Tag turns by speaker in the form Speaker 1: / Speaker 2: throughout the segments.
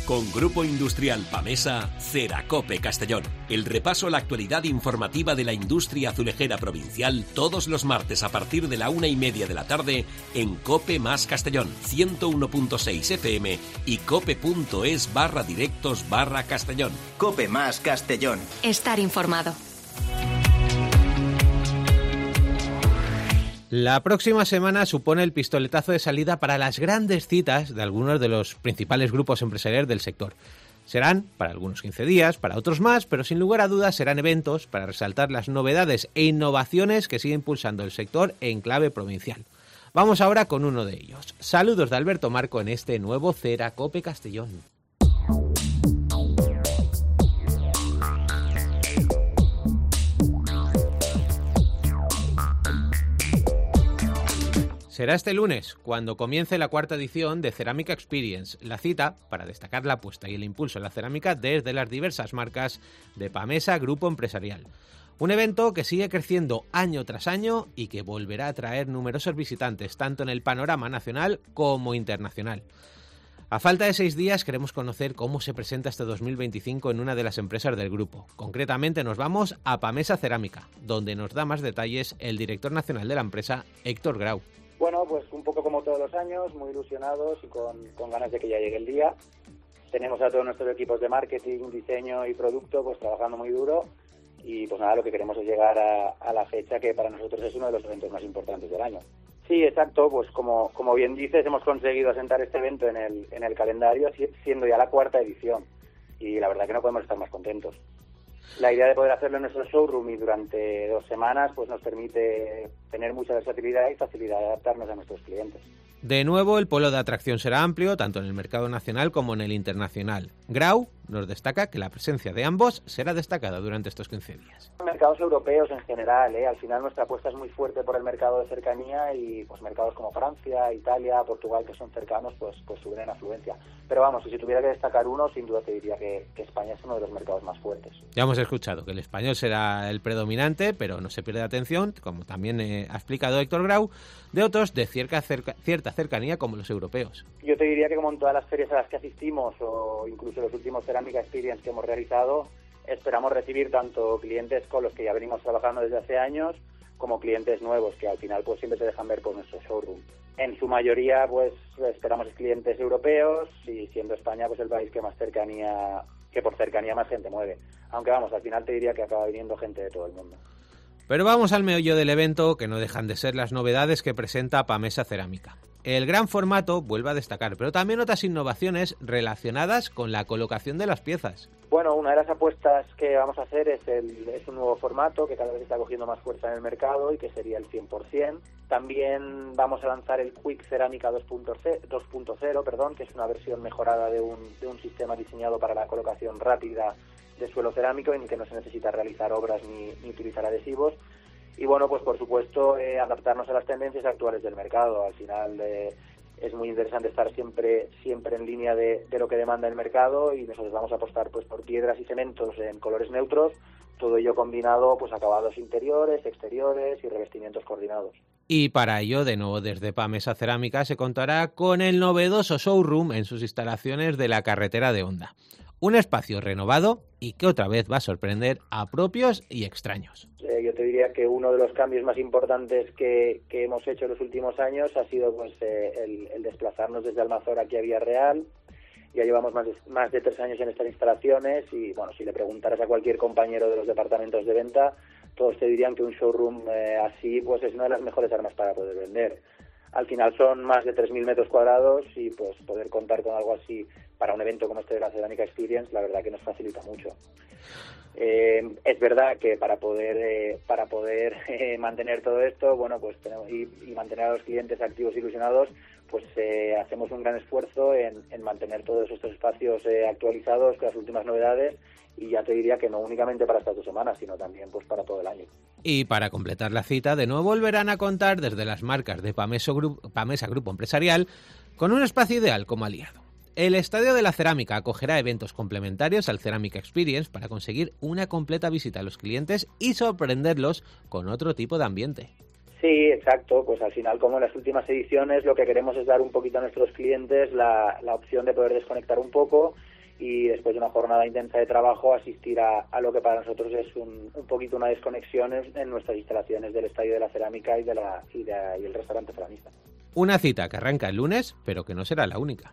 Speaker 1: Con Grupo Industrial Pamesa, Ceracope Castellón. El repaso a la actualidad informativa de la industria azulejera provincial todos los martes a partir de la 1:30 de la tarde en Cope Más Castellón, 101.6 FM y cope.es/directos/Castellón.
Speaker 2: Cope Más Castellón.
Speaker 3: Estar informado.
Speaker 4: La próxima semana supone el pistoletazo de salida para las grandes citas de algunos de los principales grupos empresariales del sector. Serán para algunos 15 días, para otros más, pero sin lugar a dudas serán eventos para resaltar las novedades e innovaciones que sigue impulsando el sector en clave provincial. Vamos ahora con uno de ellos. Saludos de Alberto Marco en este nuevo Ceracope Castellón. Será este lunes, cuando comience la 4ª edición de Cerámica Experience, la cita para destacar la apuesta y el impulso en la cerámica desde las diversas marcas de Pamesa Grupo Empresarial. Un evento que sigue creciendo año tras año y que volverá a traer numerosos visitantes, tanto en el panorama nacional como internacional. A falta de 6 días queremos conocer cómo se presenta este 2025 en una de las empresas del grupo. Concretamente nos vamos a Pamesa Cerámica, donde nos da más detalles el director nacional de la empresa, Héctor Grau.
Speaker 5: Bueno, pues un poco como todos los años, muy ilusionados y con ganas de que ya llegue el día. Tenemos a todos nuestros equipos de marketing, diseño y producto pues trabajando muy duro y pues nada, lo que queremos es llegar a la fecha que para nosotros es uno de los eventos más importantes del año. Sí, exacto, pues como bien dices, hemos conseguido asentar este evento en el calendario, siendo ya la 4ª edición y la verdad que no podemos estar más contentos. La idea de poder hacerlo en nuestro showroom y durante 2 semanas pues nos permite tener mucha versatilidad y facilidad de adaptarnos a nuestros clientes.
Speaker 4: De nuevo, el polo de atracción será amplio, tanto en el mercado nacional como en el internacional. Grau nos destaca que la presencia de ambos será destacada durante estos 15 días.
Speaker 5: Mercados europeos en general, al final nuestra apuesta es muy fuerte por el mercado de cercanía y pues mercados como Francia, Italia, Portugal, que son cercanos, pues suben en afluencia. Pero vamos, si tuviera que destacar uno, sin duda te diría que España es uno de los mercados más fuertes.
Speaker 4: Ya hemos escuchado que el español será el predominante, pero no se pierde atención, como también ha explicado Héctor Grau, de otros de cierta cercanía como los europeos.
Speaker 5: Yo te diría que como en todas las ferias a las que asistimos o incluso los últimos Cerámica Experience que hemos realizado, esperamos recibir tanto clientes con los que ya venimos trabajando desde hace años como clientes nuevos que al final pues siempre se dejan ver por nuestro showroom. En su mayoría pues esperamos clientes europeos y siendo España pues el país que por cercanía más gente mueve. Aunque vamos, al final te diría que acaba viniendo gente de todo el mundo.
Speaker 4: Pero vamos al meollo del evento, que no dejan de ser las novedades que presenta Pamesa Cerámica. El gran formato vuelve a destacar, pero también otras innovaciones relacionadas con la colocación de las piezas.
Speaker 5: Bueno, una de las apuestas que vamos a hacer es un nuevo formato que cada vez está cogiendo más fuerza en el mercado y que sería el 100%. También vamos a lanzar el Quick Cerámica 2.0, que es una versión mejorada de un sistema diseñado para la colocación rápida de suelo cerámico en el que no se necesita realizar obras ni utilizar adhesivos. Y bueno, pues por supuesto adaptarnos a las tendencias actuales del mercado. Al final es muy interesante estar siempre en línea de lo que demanda el mercado y nosotros vamos a apostar pues por piedras y cementos en colores neutros, todo ello combinado pues acabados interiores, exteriores y revestimientos coordinados.
Speaker 4: Y para ello, de nuevo desde Pamesa Cerámica se contará con el novedoso showroom en sus instalaciones de la carretera de Honda. Un espacio renovado y que otra vez va a sorprender a propios y extraños.
Speaker 5: Yo te diría que uno de los cambios más importantes que hemos hecho en los últimos años ha sido pues el desplazarnos desde Almazora aquí a Villarreal. Ya llevamos más de 3 años en estas instalaciones y bueno, si le preguntaras a cualquier compañero de los departamentos de venta, todos te dirían que un showroom así pues es una de las mejores armas para poder vender. Al final son más de 3.000 metros cuadrados y pues poder contar con algo así para un evento como este de la Cerámica Experience, la verdad que nos facilita mucho. Es verdad que para poder mantener todo esto, bueno, pues tenemos y mantener a los clientes activos e ilusionados, pues hacemos un gran esfuerzo en mantener todos estos espacios actualizados con las últimas novedades. Y ya te diría que no únicamente para estas 2 semanas, sino también pues para todo el año.
Speaker 4: Y para completar la cita, de nuevo volverán a contar desde las marcas de Pamesa Grupo Empresarial con un espacio ideal como aliado. El Estadio de la Cerámica acogerá eventos complementarios al Cerámica Experience para conseguir una completa visita a los clientes y sorprenderlos con otro tipo de ambiente.
Speaker 5: Sí, exacto. Pues al final, como en las últimas ediciones, lo que queremos es dar un poquito a nuestros clientes la opción de poder desconectar un poco y después de una jornada intensa de trabajo asistir a lo que para nosotros es un poquito una desconexión en nuestras instalaciones del Estadio de la Cerámica y el restaurante ceramista.
Speaker 4: Una cita que arranca el lunes, pero que no será la única.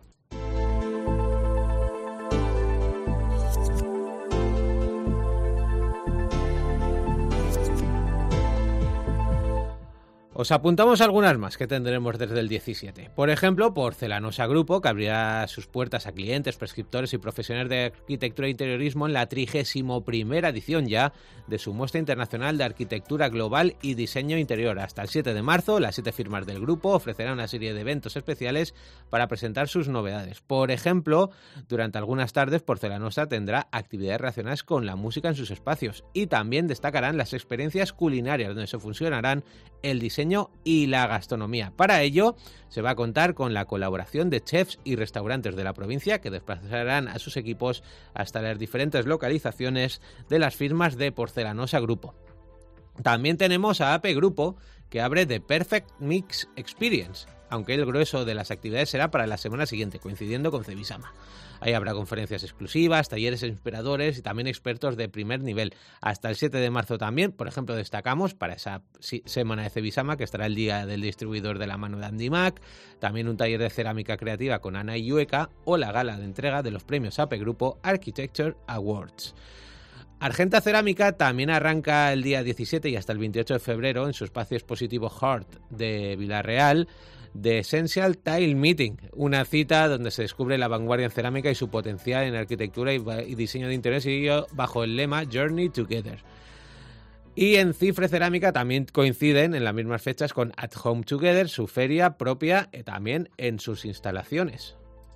Speaker 4: Os apuntamos algunas más que tendremos desde el 17. Por ejemplo, Porcelanosa Grupo, que abrirá sus puertas a clientes, prescriptores y profesionales de arquitectura e interiorismo en la 31ª edición ya de su muestra internacional de arquitectura global y diseño interior. Hasta el 7 de marzo, las 7 firmas del grupo ofrecerán una serie de eventos especiales para presentar sus novedades. Por ejemplo, durante algunas tardes, Porcelanosa tendrá actividades relacionadas con la música en sus espacios y también destacarán las experiencias culinarias, donde se fusionarán el diseño y la gastronomía. Para ello, se va a contar con la colaboración de chefs y restaurantes de la provincia que desplazarán a sus equipos hasta las diferentes localizaciones de las firmas de Porcelanosa Grupo. También tenemos a AP Grupo, que abre The Perfect Mix Experience, aunque el grueso de las actividades será para la semana siguiente, coincidiendo con Cebisama. Ahí habrá conferencias exclusivas, talleres inspiradores y también expertos de primer nivel. Hasta el 7 de marzo también, por ejemplo, destacamos para esa semana de Cebisama, que estará el día del distribuidor de la mano de Andy Mac, también un taller de cerámica creativa con Ana Illueca o la gala de entrega de los premios AP Grupo Architecture Awards. Argenta Cerámica también arranca el día 17 y hasta el 28 de febrero en su espacio expositivo Heart de Villarreal, The Essential Tile Meeting, una cita donde se descubre la vanguardia en cerámica y su potencial en arquitectura y diseño de interiores, y ello bajo el lema Journey Together. Y en Cifre Cerámica también coinciden en las mismas fechas con At Home Together, su feria propia también en sus instalaciones.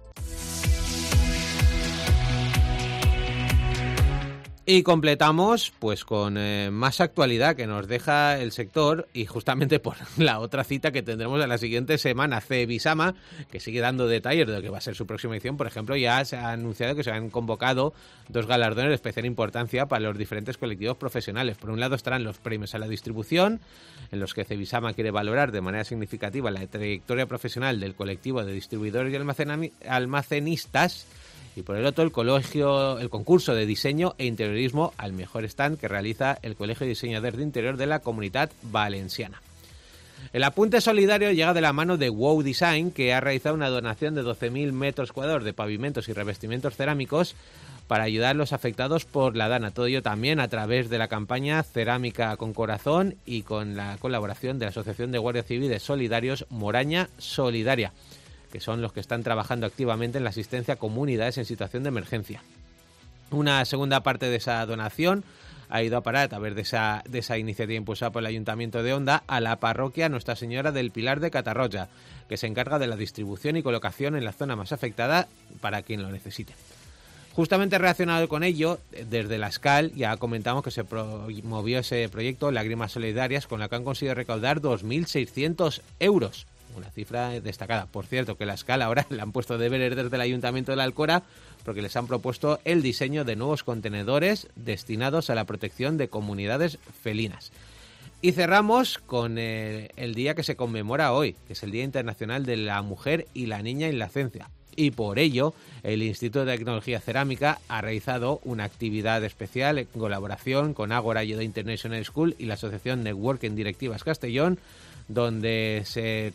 Speaker 4: Y completamos pues con más actualidad que nos deja el sector, y justamente por la otra cita que tendremos en la siguiente semana, Cebisama, que sigue dando detalles de lo que va a ser su próxima edición. Por ejemplo, ya se ha anunciado que se han convocado 2 galardones de especial importancia para los diferentes colectivos profesionales. Por un lado estarán los premios a la distribución, en los que Cebisama quiere valorar de manera significativa la trayectoria profesional del colectivo de distribuidores y almacenistas. Y por el otro, el concurso de diseño e interiorismo al mejor stand que realiza el Colegio de Diseñadores de Interior de la Comunitat Valenciana. El apunte solidario llega de la mano de Wow Design, que ha realizado una donación de 12.000 metros cuadrados de pavimentos y revestimientos cerámicos para ayudar a los afectados por la dana. Todo ello también a través de la campaña Cerámica con Corazón y con la colaboración de la Asociación de Guardias Civiles Solidarios Moraña Solidaria, que son los que están trabajando activamente en la asistencia a comunidades en situación de emergencia. Una segunda parte de esa donación ha ido a parar a través de esa iniciativa impulsada por el Ayuntamiento de Onda a la parroquia Nuestra Señora del Pilar de Catarroja, que se encarga de la distribución y colocación en la zona más afectada para quien lo necesite. Justamente relacionado con ello, desde la SCAL ya comentamos que se promovió ese proyecto Lágrimas Solidarias, con la que han conseguido recaudar 2.600 euros. Una cifra destacada. Por cierto, que la SCAL ahora le han puesto deberes desde el Ayuntamiento de la Alcora, porque les han propuesto el diseño de nuevos contenedores destinados a la protección de comunidades felinas. Y cerramos con el día que se conmemora hoy, que es el Día Internacional de la Mujer y la Niña en la Ciencia. Y por ello, el Instituto de Tecnología Cerámica ha realizado una actividad especial en colaboración con Ágora Yoda International School y la Asociación Networking Directivas Castellón, donde se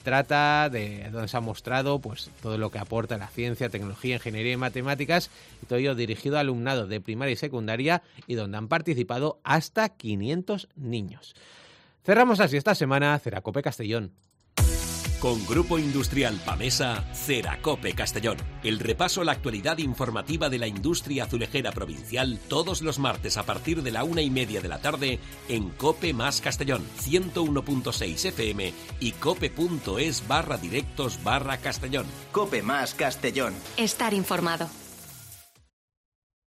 Speaker 4: ha mostrado pues todo lo que aporta la ciencia, tecnología, ingeniería y matemáticas, y todo ello dirigido a alumnado de primaria y secundaria, y donde han participado hasta 500 niños. Cerramos así esta semana Ceracope Castellón.
Speaker 1: Con Grupo Industrial Pamesa, Ceracope Castellón. El repaso a la actualidad informativa de la industria azulejera provincial todos los martes a partir de la 1:30 de la tarde en Cope Más Castellón, 101.6 FM y cope.es/directos/Castellón.
Speaker 2: Cope Más Castellón.
Speaker 3: Estar informado.